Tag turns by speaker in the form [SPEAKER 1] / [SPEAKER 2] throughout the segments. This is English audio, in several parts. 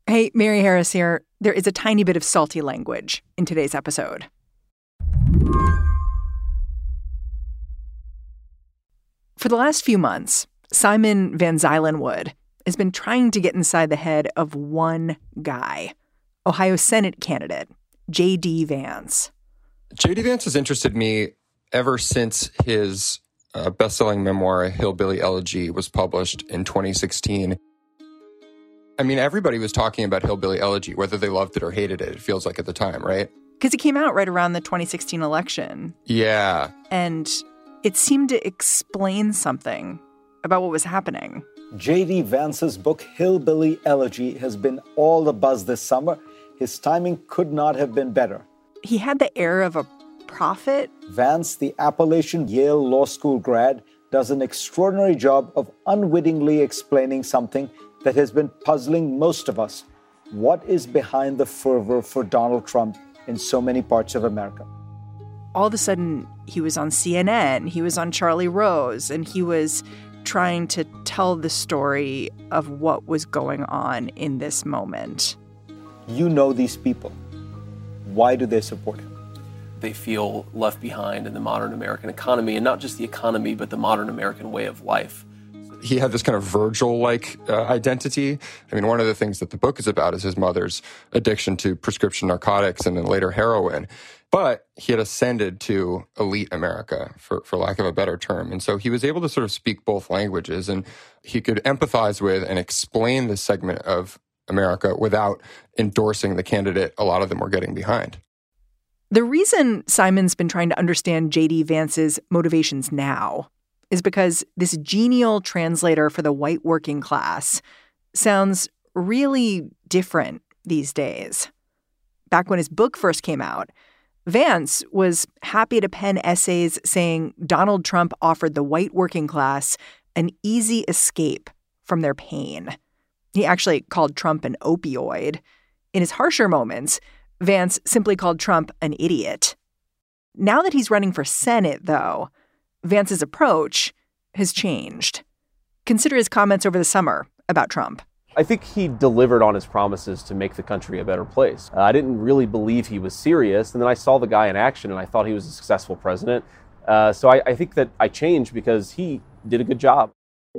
[SPEAKER 1] Hey, Mary Harris here. There is a tiny bit of salty language in today's episode. For the last few months, Simon Van Zuylen-Wood has been trying to get inside the head of one guy, Ohio Senate candidate J.D. Vance.
[SPEAKER 2] J.D. Vance has interested me ever since his best-selling memoir, Hillbilly Elegy, was published in 2016. I mean, everybody was talking about Hillbilly Elegy, whether they loved it or hated it, it feels like at the time, right?
[SPEAKER 1] Because it came out right around the 2016 election.
[SPEAKER 2] Yeah.
[SPEAKER 1] And it seemed to explain something about what was happening.
[SPEAKER 3] J.D. Vance's book, Hillbilly Elegy, has been all the buzz this summer. His timing could not have been better.
[SPEAKER 1] He had the air of a prophet.
[SPEAKER 3] Vance, the Appalachian Yale Law School grad, does an extraordinary job of unwittingly explaining something that has been puzzling most of us. What is behind the fervor for Donald Trump in so many parts of America?
[SPEAKER 1] All of a sudden, he was on CNN, he was on Charlie Rose, and he was trying to tell the story of what was going on in this moment.
[SPEAKER 3] You know these people. Why do they support him?
[SPEAKER 4] They feel left behind in the modern American economy, and not just the economy, but the modern American way of life.
[SPEAKER 2] He had this kind of Virgil-like identity. I mean, one of the things that the book is about is his mother's addiction to prescription narcotics and then later heroin. But he had ascended to elite America, for lack of a better term. And so he was able to sort of speak both languages, and he could empathize with and explain this segment of America without endorsing the candidate a lot of them were getting behind.
[SPEAKER 1] The reason Simon's been trying to understand J.D. Vance's motivations now is because this genial translator for the white working class sounds really different these days. Back when his book first came out, Vance was happy to pen essays saying Donald Trump offered the white working class an easy escape from their pain. He actually called Trump an opioid. In his harsher moments, Vance simply called Trump an idiot. Now that he's running for Senate, though, Vance's approach has changed. Consider his comments over the summer about Trump.
[SPEAKER 4] I think he delivered on his promises to make the country a better place. I didn't really believe he was serious, and then I saw the guy in action, and I thought he was a successful president. So I think that I changed because he did a good job.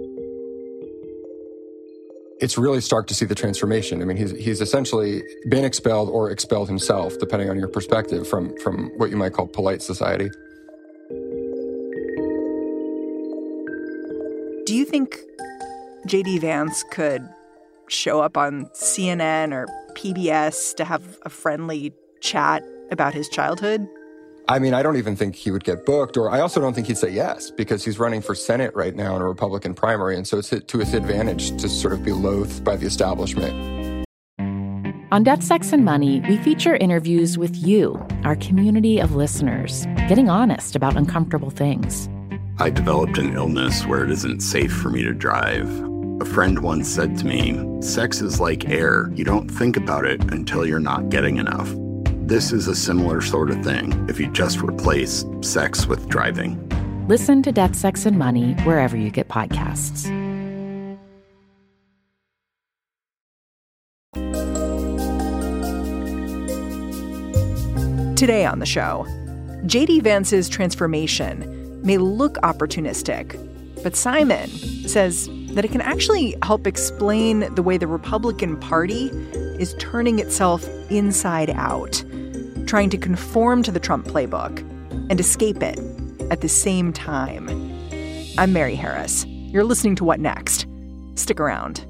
[SPEAKER 2] It's really stark to see the transformation. I mean, he's essentially been expelled or expelled himself, depending on your perspective, from what you might call polite society.
[SPEAKER 1] Do you think J.D. Vance could show up on CNN or PBS to have a friendly chat about his childhood?
[SPEAKER 2] I mean, I don't even think he would get booked, or I also don't think he'd say yes, because he's running for Senate right now in a Republican primary, and so it's to his advantage to sort of be loathed by the establishment.
[SPEAKER 5] On Death, Sex, and Money, we feature interviews with you, our community of listeners, getting honest about uncomfortable things.
[SPEAKER 6] I developed an illness where it isn't safe for me to drive. A friend once said to me, "Sex is like air. You don't think about it until you're not getting enough." This is a similar sort of thing if you just replace sex with driving.
[SPEAKER 5] Listen to Death, Sex, and Money wherever you get podcasts.
[SPEAKER 1] Today on the show, J.D. Vance's transformation may look opportunistic, but Simon says that it can actually help explain the way the Republican Party is turning itself inside out, trying to conform to the Trump playbook and escape it at the same time. I'm Mary Harris. You're listening to What Next? Stick around.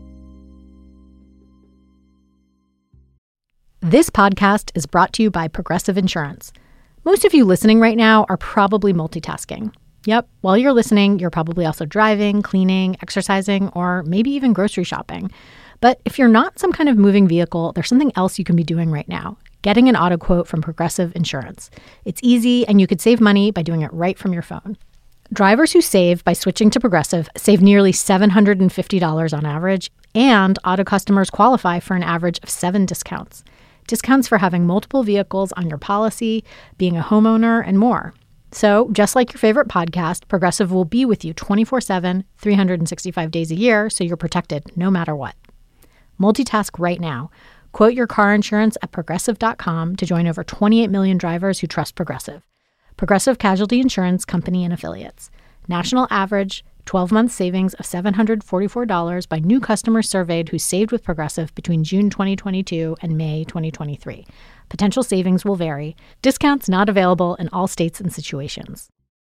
[SPEAKER 7] This podcast is brought to you by Progressive Insurance. Most of you listening right now are probably multitasking. Yep, while you're listening, you're probably also driving, cleaning, exercising, or maybe even grocery shopping. But if you're not some kind of moving vehicle, there's something else you can be doing right now. Getting an auto quote from Progressive Insurance. It's easy, and you could save money by doing it right from your phone. Drivers who save by switching to Progressive save nearly $750 on average, and auto customers qualify for an average of 7 discounts. Discounts for having multiple vehicles on your policy, being a homeowner, and more. So, just like your favorite podcast, Progressive will be with you 24/7, 365 days a year, so you're protected no matter what. Multitask right now. Quote your car insurance at Progressive.com to join over 28 million drivers who trust Progressive. Progressive Casualty Insurance Company and Affiliates. National average 12-month savings of $744 by new customers surveyed who saved with Progressive between June 2022 and May 2023. Potential savings will vary. Discounts not available in all states and situations.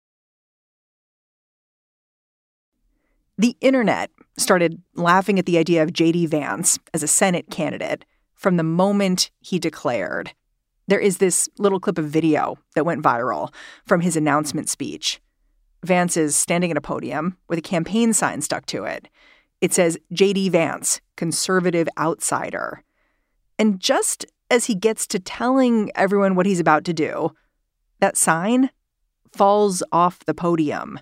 [SPEAKER 1] The internet started laughing at the idea of J.D. Vance as a Senate candidate from the moment he declared. There is this little clip of video that went viral from his announcement speech. Vance is standing at a podium with a campaign sign stuck to it. It says, J.D. Vance, conservative outsider. And just as he gets to telling everyone what he's about to do, that sign falls off the podium.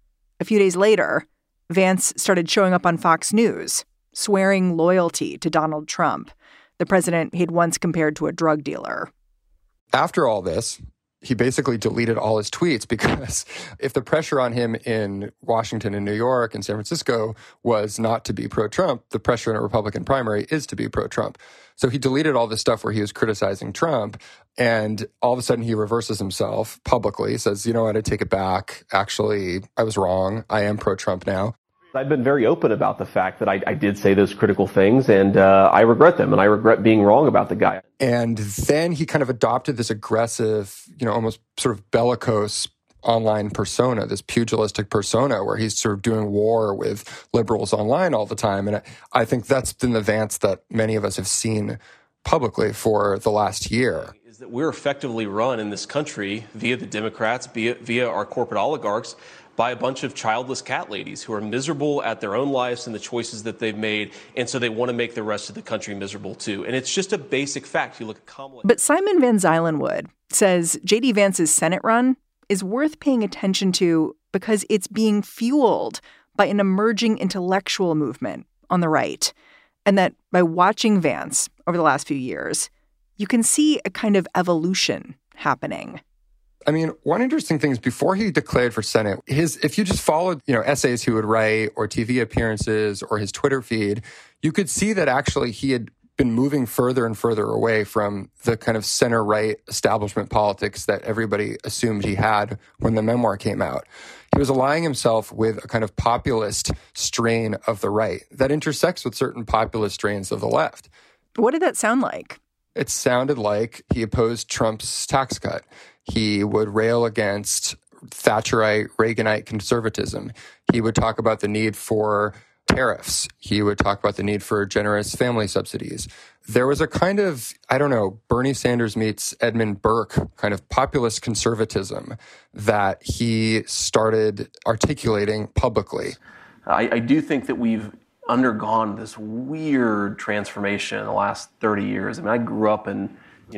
[SPEAKER 1] A few days later, Vance started showing up on Fox News, swearing loyalty to Donald Trump, the president he'd once compared to a drug dealer.
[SPEAKER 2] After all this, he basically deleted all his tweets because if the pressure on him in Washington and New York and San Francisco was not to be pro-Trump, the pressure in a Republican primary is to be pro-Trump. So he deleted all this stuff where he was criticizing Trump, and all of a sudden he reverses himself publicly, says, you know what, I take it back. Actually, I was wrong. I am pro-Trump now.
[SPEAKER 4] I've been very open about the fact that I did say those critical things, and I regret them, and I regret being wrong about the guy.
[SPEAKER 2] And then he kind of adopted this aggressive, almost sort of bellicose online persona, this pugilistic persona where he's sort of doing war with liberals online all the time. And I think that's been the Vance that many of us have seen publicly for the last year.
[SPEAKER 8] Is that we're effectively run in this country via the Democrats, via our corporate oligarchs, by a bunch of childless cat ladies who are miserable at their own lives and the choices that they've made. And so they want to make the rest of the country miserable, too. And it's just a basic fact. You look at Kamala.
[SPEAKER 1] But Simon Van Zuylenwood says J.D. Vance's Senate run is worth paying attention to because it's being fueled by an emerging intellectual movement on the right. And that by watching Vance over the last few years, you can see a kind of evolution happening.
[SPEAKER 2] I mean, one interesting thing is before he declared for Senate, if you just followed, essays he would write or TV appearances or his Twitter feed, you could see that actually he had been moving further and further away from the kind of center-right establishment politics that everybody assumed he had when the memoir came out. He was aligning himself with a kind of populist strain of the right that intersects with certain populist strains of the left.
[SPEAKER 1] What did that sound like?
[SPEAKER 2] It sounded like he opposed Trump's tax cut. He would rail against Thatcherite, Reaganite conservatism. He would talk about the need for tariffs. He would talk about the need for generous family subsidies. There was a kind of, Bernie Sanders meets Edmund Burke kind of populist conservatism that he started articulating publicly.
[SPEAKER 8] I do think that we've undergone this weird transformation in the last 30 years. I mean, I grew up in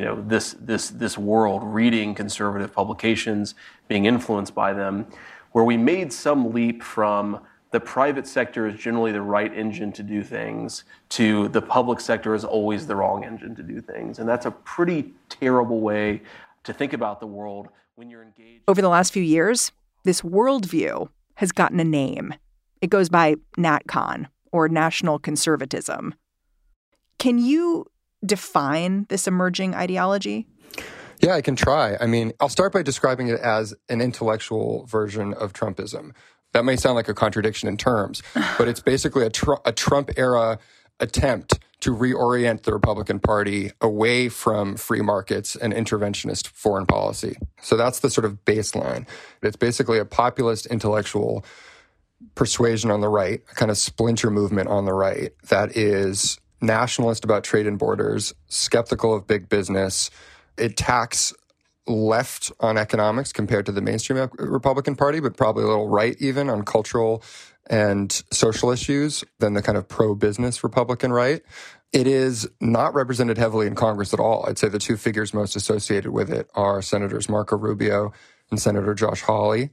[SPEAKER 8] this world, reading conservative publications, being influenced by them, where we made some leap from the private sector is generally the right engine to do things to the public sector is always the wrong engine to do things. And that's a pretty terrible way to think about the world when you're engaged.
[SPEAKER 1] Over the last few years, this worldview has gotten a name. It goes by NatCon, or National Conservatism. Can you define this emerging ideology?
[SPEAKER 2] Yeah, I can try. I mean, I'll start by describing it as an intellectual version of Trumpism. That may sound like a contradiction in terms, but it's basically a Trump-era attempt to reorient the Republican Party away from free markets and interventionist foreign policy. So that's the sort of baseline. It's basically a populist intellectual persuasion on the right, a kind of splinter movement on the right that is nationalist about trade and borders, skeptical of big business. It tacks left on economics compared to the mainstream Republican Party, but probably a little right even on cultural and social issues than the kind of pro-business Republican right. It is not represented heavily in Congress at all. I'd say the two figures most associated with it are Senators Marco Rubio and Senator Josh Hawley.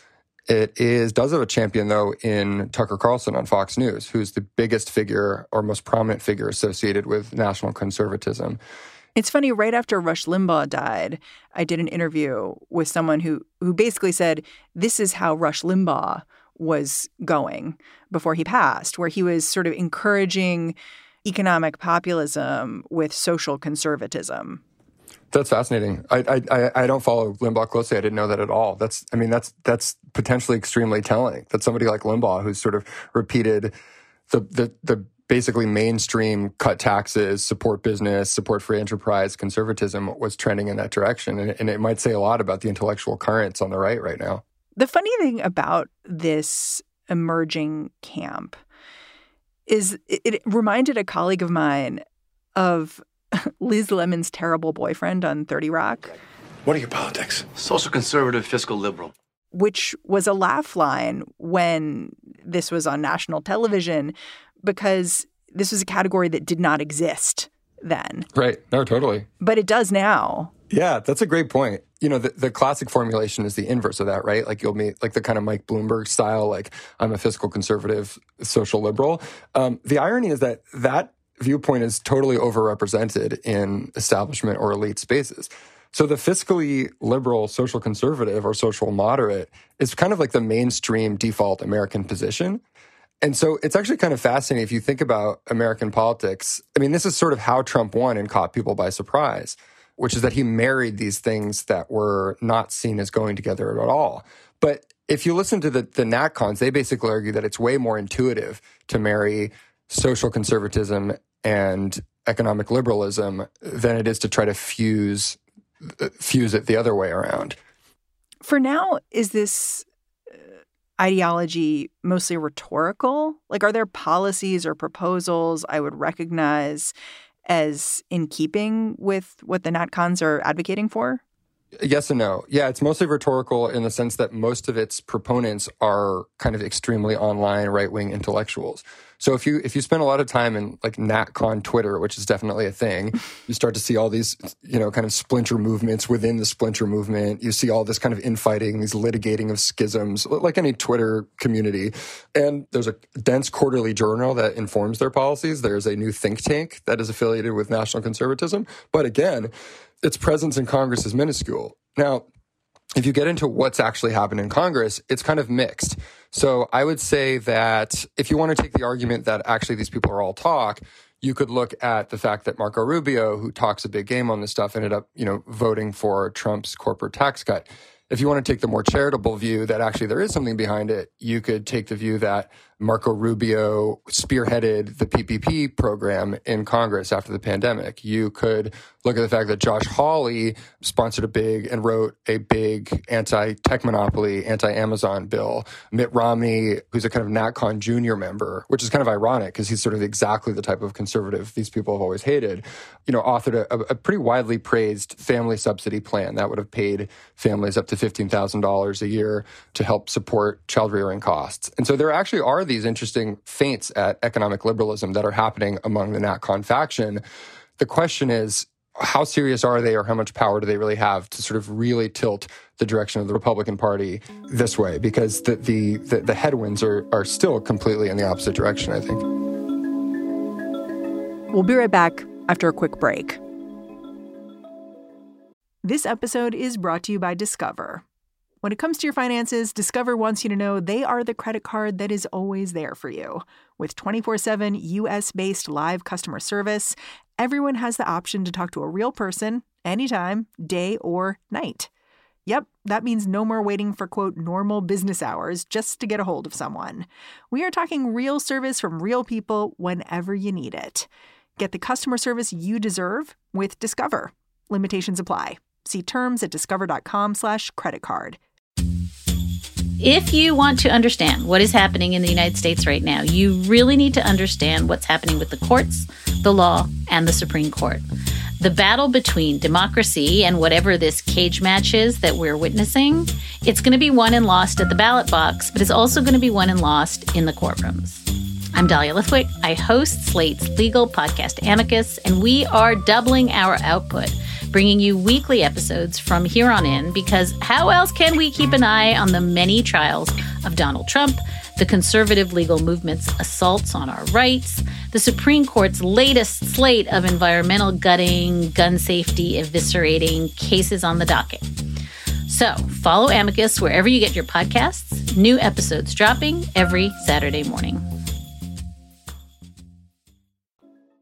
[SPEAKER 2] It does have a champion, though, in Tucker Carlson on Fox News, who's the biggest figure or most prominent figure associated with national conservatism.
[SPEAKER 1] It's funny, right after Rush Limbaugh died, I did an interview with someone who basically said, this is how Rush Limbaugh was going before he passed, where he was sort of encouraging economic populism with social conservatism.
[SPEAKER 2] That's fascinating. I don't follow Limbaugh closely. I didn't know that at all. That's potentially extremely telling that somebody like Limbaugh, who's sort of repeated the basically mainstream cut taxes, support business, support free enterprise conservatism, was trending in that direction. And it might say a lot about the intellectual currents on the right now.
[SPEAKER 1] The funny thing about this emerging camp is it reminded a colleague of mine of Liz Lemon's terrible boyfriend on 30 Rock.
[SPEAKER 9] What are your politics?
[SPEAKER 10] Social conservative, fiscal liberal.
[SPEAKER 1] Which was a laugh line when this was on national television, because this was a category that did not exist then.
[SPEAKER 2] Right. No, totally.
[SPEAKER 1] But it does now. Yeah,
[SPEAKER 2] that's a great point. You know, the classic formulation is the inverse of that, right? Like you'll meet like the kind of Mike Bloomberg style, like I'm a fiscal conservative, social liberal. The irony is that viewpoint is totally overrepresented in establishment or elite spaces. So the fiscally liberal social conservative or social moderate is kind of like the mainstream default American position. And so it's actually kind of fascinating if you think about American politics. I mean, this is sort of how Trump won and caught people by surprise, which is that he married these things that were not seen as going together at all. But if you listen to the NatCons, they basically argue that it's way more intuitive to marry social conservatism and economic liberalism than it is to try to fuse it the other way around.
[SPEAKER 1] For now, is this ideology mostly rhetorical? Like, are there policies or proposals I would recognize as in keeping with what the NatCons are advocating for?
[SPEAKER 2] Yes and no. Yeah, it's mostly rhetorical in the sense that most of its proponents are kind of extremely online right-wing intellectuals. So if you spend a lot of time in like NatCon Twitter, which is definitely a thing, you start to see all these, kind of splinter movements within the splinter movement. You see all this kind of infighting, these litigating of schisms, like any Twitter community. And there's a dense quarterly journal that informs their policies. There's a new think tank that is affiliated with national conservatism. But again, its presence in Congress is minuscule. Now, if you get into what's actually happened in Congress, it's kind of mixed. So I would say that if you want to take the argument that actually these people are all talk, you could look at the fact that Marco Rubio, who talks a big game on this stuff, ended up, voting for Trump's corporate tax cut. If you want to take the more charitable view that actually there is something behind it, you could take the view that Marco Rubio spearheaded the PPP program in Congress after the pandemic. You could look at the fact that Josh Hawley sponsored and wrote a big anti-tech monopoly, anti-Amazon bill. Mitt Romney, who's a kind of NatCon junior member, which is kind of ironic because he's sort of exactly the type of conservative these people have always hated, authored a pretty widely praised family subsidy plan that would have paid families up to $15,000 a year to help support child rearing costs. And so there actually are these interesting feints at economic liberalism that are happening among the NatCon faction. The question is, how serious are they, or how much power do they really have to sort of really tilt the direction of the Republican Party this way? Because the headwinds are still completely in the opposite direction, I think.
[SPEAKER 1] We'll be right back after a quick break. This episode is brought to you by Discover. When it comes to your finances, Discover wants you to know they are the credit card that is always there for you. With 24/7 U.S.-based live customer service, everyone has the option to talk to a real person anytime, day or night. Yep, that means no more waiting for, quote, normal business hours just to get a hold of someone. We are talking real service from real people whenever you need it. Get the customer service you deserve with Discover. Limitations apply. See terms at discover.com/creditcard.
[SPEAKER 11] If you want to understand what is happening in the United States right now, you really need to understand what's happening with the courts, the law, and the Supreme Court. The battle between democracy and whatever this cage match is that we're witnessing, it's going to be won and lost at the ballot box, but it's also going to be won and lost in the courtrooms. I'm Dahlia Lithwick. I host Slate's legal podcast Amicus, and we are doubling our output, bringing you weekly episodes from here on in, because how else can we keep an eye on the many trials of Donald Trump, the conservative legal movement's assaults on our rights, the Supreme Court's latest slate of environmental gutting, gun safety eviscerating cases on the docket. So follow Amicus wherever you get your podcasts, new episodes dropping every Saturday morning.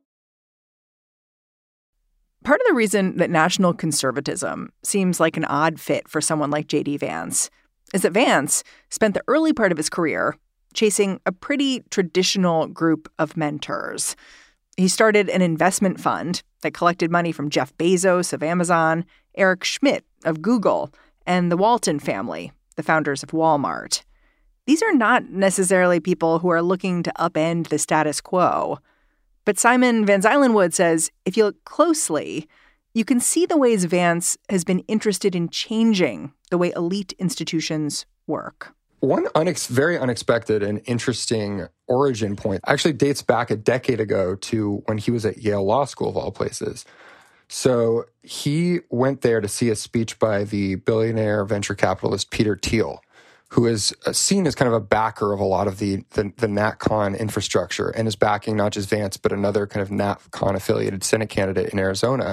[SPEAKER 1] Part of the reason that national conservatism seems like an odd fit for someone like J.D. Vance is that Vance spent the early part of his career chasing a pretty traditional group of mentors. He started an investment fund that collected money from Jeff Bezos of Amazon, Eric Schmidt of Google, and the Walton family, the founders of Walmart. These are not necessarily people who are looking to upend the status quo. But Simon Van Zuylenwood says if you look closely, you can see the ways Vance has been interested in changing the way elite institutions work.
[SPEAKER 2] One very unexpected and interesting origin point actually dates back a decade ago to when he was at Yale Law School, of all places. So he went there to see a speech by the billionaire venture capitalist Peter Thiel, who is seen as kind of a backer of a lot of the NatCon infrastructure and is backing not just Vance, but another kind of NatCon-affiliated Senate candidate in Arizona.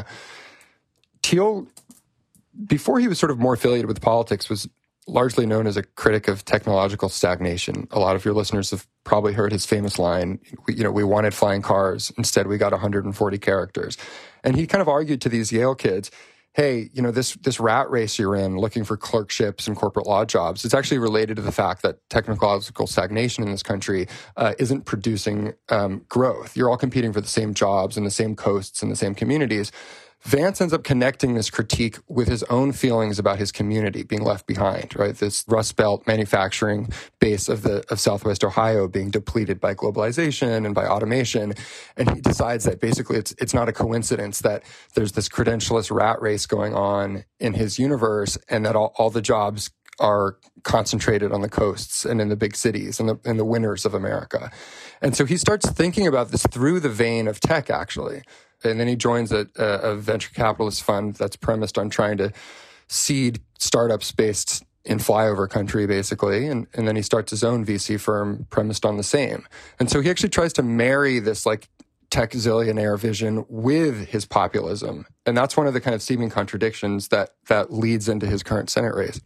[SPEAKER 2] Thiel, before he was sort of more affiliated with politics, was largely known as a critic of technological stagnation. A lot of your listeners have probably heard his famous line, we wanted flying cars. Instead, we got 140 characters. And he kind of argued to these Yale kids, hey, this rat race you're in looking for clerkships and corporate law jobs, it's actually related to the fact that technological stagnation in this country isn't producing growth. You're all competing for the same jobs and the same coasts and the same communities. Vance ends up connecting this critique with his own feelings about his community being left behind, right? This Rust Belt manufacturing base of Southwest Ohio being depleted by globalization and by automation. And he decides that basically it's not a coincidence that there's this credentialist rat race going on in his universe and that all the jobs are concentrated on the coasts and in the big cities and the winners of America. And so he starts thinking about this through the vein of tech, actually. And then he joins a venture capitalist fund that's premised on trying to seed startups based in flyover country, basically. And then he starts his own VC firm premised on the same. And so he actually tries to marry this like tech zillionaire vision with his populism. And that's one of the kind of seeming contradictions that leads into his current Senate race.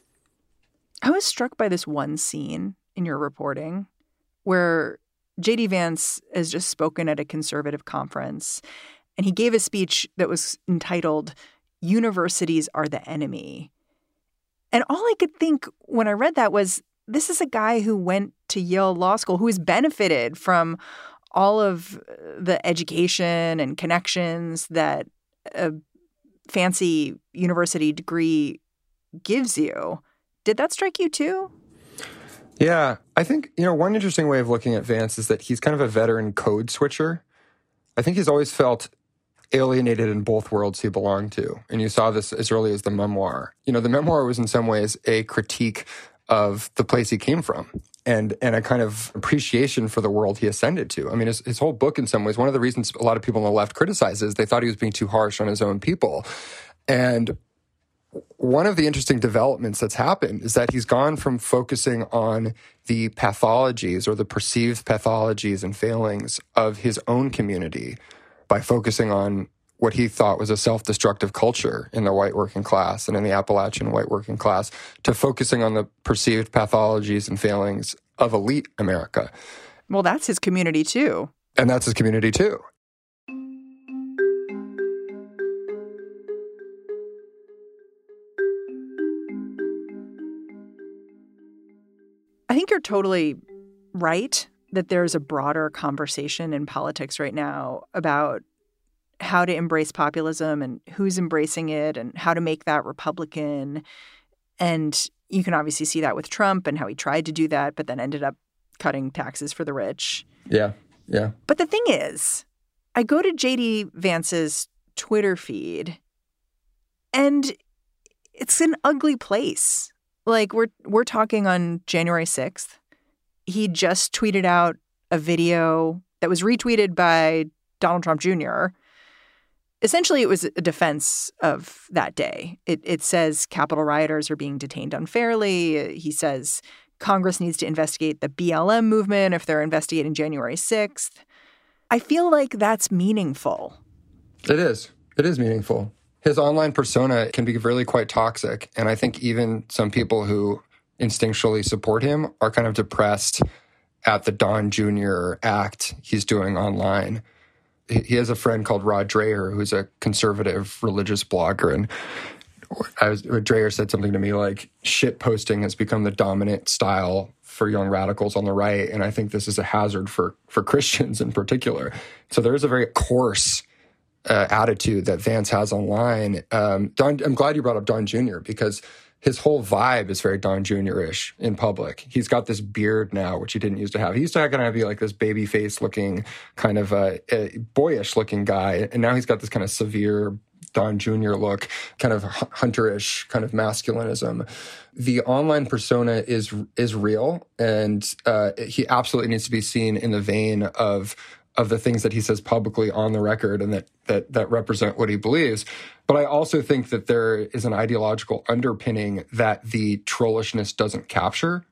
[SPEAKER 1] I was struck by this one scene in your reporting where J.D. Vance has just spoken at a conservative conference, and he gave a speech that was entitled, "Universities Are the Enemy." And all I could think when I read that was, this is a guy who went to Yale Law School, who has benefited from all of the education and connections that a fancy university degree gives you. Did that strike you too?
[SPEAKER 2] Yeah, I think, one interesting way of looking at Vance is that he's kind of a veteran code switcher. I think he's always felt alienated in both worlds he belonged to. And you saw this as early as the memoir. The memoir was in some ways a critique of the place he came from and a kind of appreciation for the world he ascended to. I mean, his whole book, in some ways, one of the reasons a lot of people on the left criticize is they thought he was being too harsh on his own people. And one of the interesting developments that's happened is that he's gone from focusing on the pathologies or the perceived pathologies and failings of his own community by focusing on what he thought was a self-destructive culture in the white working class and in the Appalachian white working class to focusing on the perceived pathologies and failings of elite America.
[SPEAKER 1] Well, that's his community too.
[SPEAKER 2] And that's his community too.
[SPEAKER 1] I think you're totally right that there's a broader conversation in politics right now about how to embrace populism and who's embracing it and how to make that Republican. And you can obviously see that with Trump and how he tried to do that, but then ended up cutting taxes for the rich.
[SPEAKER 2] Yeah.
[SPEAKER 1] But the thing is, I go to J.D. Vance's Twitter feed, and it's an ugly place. Like, we're talking on January 6th. He just tweeted out a video that was retweeted by Donald Trump Jr. Essentially, it was a defense of that day. It says Capitol rioters are being detained unfairly. He says Congress needs to investigate the BLM movement if they're investigating January 6th. I feel like that's meaningful.
[SPEAKER 2] It is. It is meaningful. His online persona can be really quite toxic. And I think even some people who instinctually support him are kind of depressed at the Don Jr. act he's doing online. he has a friend called Rod Dreher, who's a conservative religious blogger. And Dreher said something to me like, shit posting has become the dominant style for young radicals on the right. And I think this is a hazard for Christians in particular. So there's a very coarse attitude that Vance has online. I'm glad you brought up Don Jr. because his whole vibe is very Don Jr.-ish in public. He's got this beard now, which he didn't used to have. He used to kind of be like this baby face looking, kind of boyish looking guy. And now he's got this kind of severe Don Jr. look, kind of hunterish, kind of masculinism. The online persona is real, and he absolutely needs to be seen in the vein of the things that he says publicly on the record and that represent what he believes. But I also think that there is an ideological underpinning that the trollishness doesn't capture.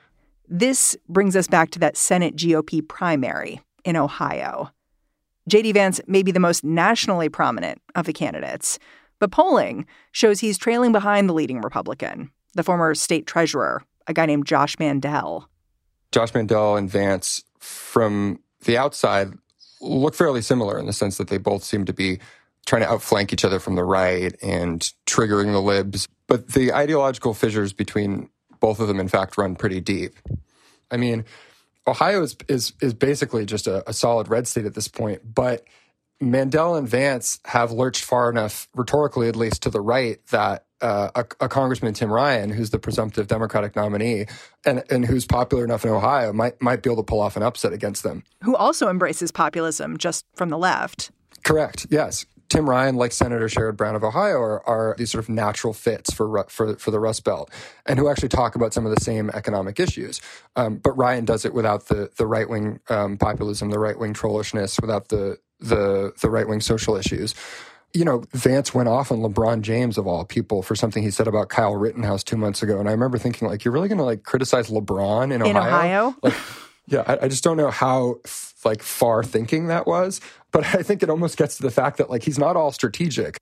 [SPEAKER 1] This brings us back to that Senate GOP primary in Ohio. J.D. Vance may be the most nationally prominent of the candidates, but polling shows he's trailing behind the leading Republican, the former state treasurer, a guy named Josh Mandel.
[SPEAKER 2] Josh Mandel and Vance, from the outside, look fairly similar in the sense that they both seem to be trying to outflank each other from the right and triggering the libs. But the ideological fissures between both of them, in fact, run pretty deep. I mean, Ohio is basically just a solid red state at this point, but Mandel and Vance have lurched far enough, rhetorically at least, to the right that a Congressman, Tim Ryan, who's the presumptive Democratic nominee and who's popular enough in Ohio, might be able to pull off an upset against them.
[SPEAKER 1] Who also embraces populism just from the left.
[SPEAKER 2] Correct, yes. Tim Ryan, like Senator Sherrod Brown of Ohio, are these sort of natural fits for the Rust Belt, and who actually talk about some of the same economic issues. But Ryan does it without the right-wing populism, the right-wing trollishness, without the right-wing social issues. You know, Vance went off on LeBron James, of all people, for something he said about Kyle Rittenhouse 2 months ago. And I remember thinking, like, you're really going to, like, criticize LeBron in Ohio?
[SPEAKER 1] In Ohio?
[SPEAKER 2] Like, yeah, I just don't know how, like, far thinking that was. But I think it almost gets to the fact that, like, he's not all strategic.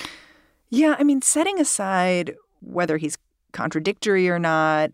[SPEAKER 1] Yeah, I mean, setting aside whether he's contradictory or not,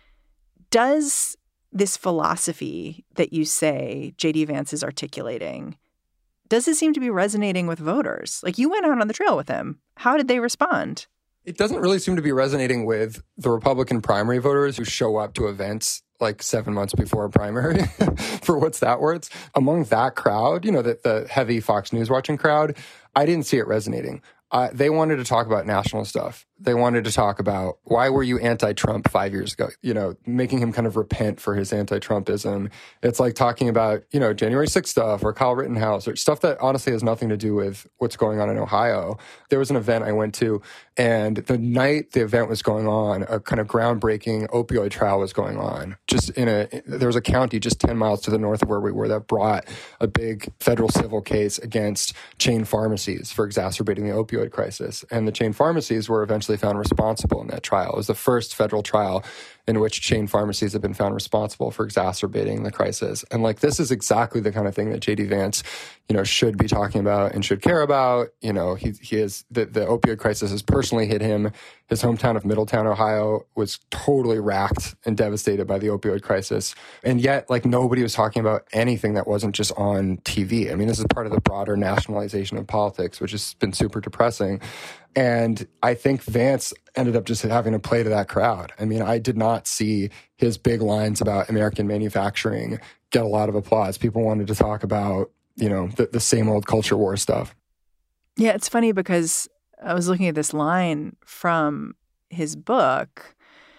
[SPEAKER 1] does this philosophy that you say J.D. Vance is articulating, does it seem to be resonating with voters? Like, you went out on the trail with him. How did they respond?
[SPEAKER 2] It doesn't really seem to be resonating with the Republican primary voters who show up to events like 7 months before a primary, for what's that worth. Among that crowd, you know, the heavy Fox News watching crowd, I didn't see it resonating. They wanted to talk about national stuff. They wanted to talk about, why were you anti-Trump 5 years ago? You know, making him kind of repent for his anti-Trumpism. It's like talking about, you know, January 6th stuff or Kyle Rittenhouse or stuff that honestly has nothing to do with what's going on in Ohio. There was an event I went to, and the night the event was going on, a kind of groundbreaking opioid trial was going on. There was a county just 10 miles to the north of where we were that brought a big federal civil case against chain pharmacies for exacerbating the opioid crisis. And the chain pharmacies were eventually found responsible in that trial. It was the first federal trial in which chain pharmacies have been found responsible for exacerbating the crisis. And like, this is exactly the kind of thing that J.D. Vance, you know, should be talking about and should care about. You know, he is, the opioid crisis has personally hit him. His hometown of Middletown, Ohio was totally racked and devastated by the opioid crisis. And yet, like, nobody was talking about anything that wasn't just on TV. I mean, this is part of the broader nationalization of politics, which has been super depressing. And I think Vance ended up just having to play to that crowd. I mean, I did not see his big lines about American manufacturing get a lot of applause. People wanted to talk about, you know, the same old culture war stuff.
[SPEAKER 1] Yeah, it's funny because I was looking at this line from his book,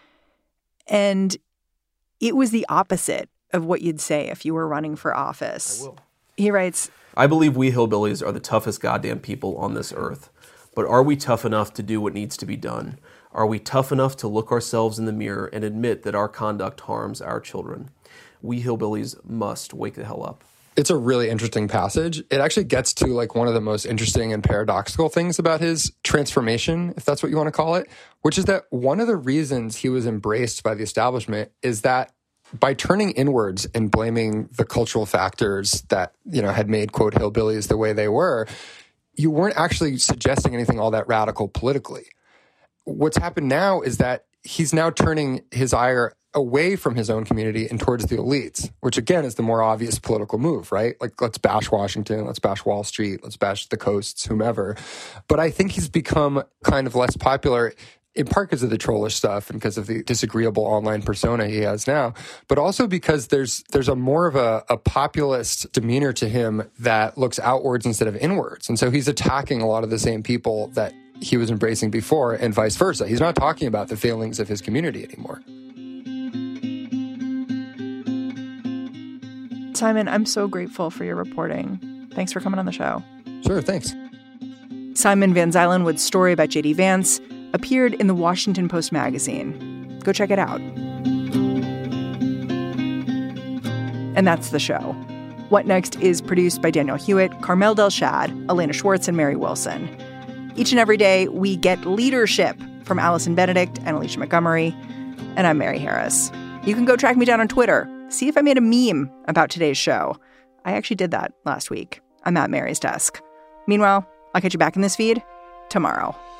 [SPEAKER 1] and it was the opposite of what you'd say if you were running for office.
[SPEAKER 8] I will.
[SPEAKER 1] He writes,
[SPEAKER 8] I believe we hillbillies are the toughest goddamn people on this earth. But are we tough enough to do what needs to be done? Are we tough enough to look ourselves in the mirror and admit that our conduct harms our children? We hillbillies must wake the hell up.
[SPEAKER 2] It's a really interesting passage. It actually gets to like one of the most interesting and paradoxical things about his transformation, if that's what you want to call it, which is that one of the reasons he was embraced by the establishment is that by turning inwards and blaming the cultural factors that, you know, had made, quote, hillbillies the way they were, you weren't actually suggesting anything all that radical politically. What's happened now is that he's now turning his ire away from his own community and towards the elites, which again is the more obvious political move, right? Like, let's bash Washington, let's bash Wall Street, let's bash the coasts, whomever. But I think he's become kind of less popular in part because of the trollish stuff and because of the disagreeable online persona he has now, but also because there's a more of a populist demeanor to him that looks outwards instead of inwards. And so he's attacking a lot of the same people that he was embracing before and vice versa. He's not talking about the failings of his community anymore.
[SPEAKER 1] Simon, I'm so grateful for your reporting. Thanks for coming on the show.
[SPEAKER 2] Sure, thanks.
[SPEAKER 1] Simon Van Zylenwood's story about J.D. Vance appeared in the Washington Post magazine. Go check it out. And that's the show. What Next is produced by Daniel Hewitt, Carmel Delshad, Elena Schwartz, and Mary Wilson. Each and every day, we get leadership from Allison Benedict and Alicia Montgomery. And I'm Mary Harris. You can go track me down on Twitter. See if I made a meme about today's show. I actually did that last week. I'm at Mary's desk. Meanwhile, I'll catch you back in this feed tomorrow.